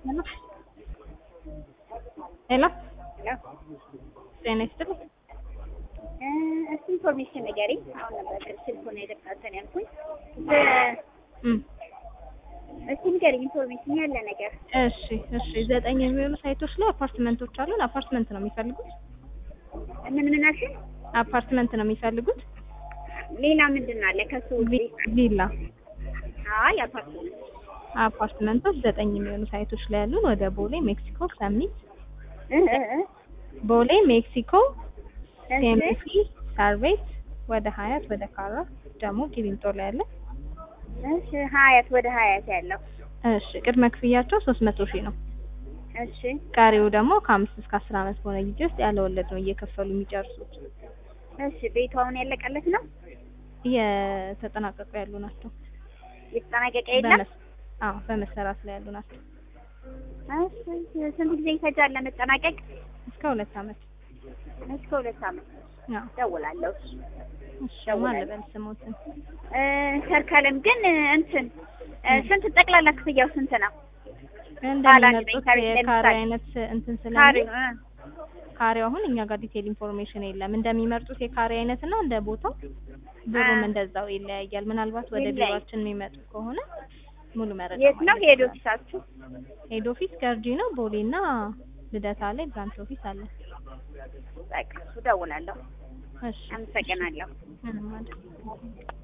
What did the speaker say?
Hello. Hello. Hello. ጤና ይስጥልኝ። እስቲ ኢንፎርሜሽን ንገሪኝ። አሁን ነበር ስልኩን የደቃተን ያልኩኝ። እስቲ ንገሪኝ ኢንፎርሜሽን ያለ ነገር። እሺ 9 የሚሆኑ ሳይቶች ላይ አፓርትመንቶች አሉን። አፓርትመንት ነው የሚፈልጉት? ምን አልሽኝ? አፓርትመንት ነው የሚፈልጉት? ሌላ ምንድን አለ ከሱ ውጪ? ቪላ። አይ አፓርትመንቶች 9 የሚሆኑ ሳይቶች ላይ ያሉን ወደ ቦሌ፣ ሜክሲኮ፣ ሰሚት፣ ቦሌ፣ ሜክሲኮ፣ ቴምሲ፣ ሳርቤት፣ ወደ ሀያት፣ ወደ ካራ ደግሞ ቂሊንጦ ላይ ያለ። እሺ ሀያት ወደ ሀያት ያለው። እሺ ቅድመ ክፍያቸው 300,000 ነው። እሺ ቀሪው ደግሞ ከ5 እስከ 10 ዓመት በሆነ ጊዜ ውስጥ ያለ ወለድ ነው እየከፈሉ የሚጨርሱት። እሺ ቤቱ አሁን ያለቀለት ነው? የተጠናቀቁ ያሉ ናቸው። የተጠናቀቀ የለም? አዎ በመሰራት ላይ ያሉ ናቸው። እሺ ስንት ጊዜ ይፈጃል ለመጠናቀቅ? እስከ 2 ዓመት። እስከ 2 ዓመት። አዎ ደውላለሁ። እሺ ማለት ስሞትን ሰርካለም ግን እንትን ስንት ጠቅላላ ክፍያው ስንት ነው? እንደሚመጡት የካሬ አይነት እንትን ስለሚል ካሬው አሁን እኛ ጋር ዲቴል ኢንፎርሜሽን የለም። እንደሚመርጡት የካሬ አይነት እና እንደ ቦታው ብሩም እንደዛው ይለያያል። ምናልባት ወደ ቢሮአችን የሚመጡ ከሆነ ሙሉ መረጃ የት ነው ሄድ ኦፊሳችሁ? ሄድ ኦፊስ ገርጂ ነው። ቦሌና ልደታ ላይ ብራንች ኦፊስ አለ። በቃ እደውላለሁ። እሺ አመሰግናለሁ። ምንም አይደል።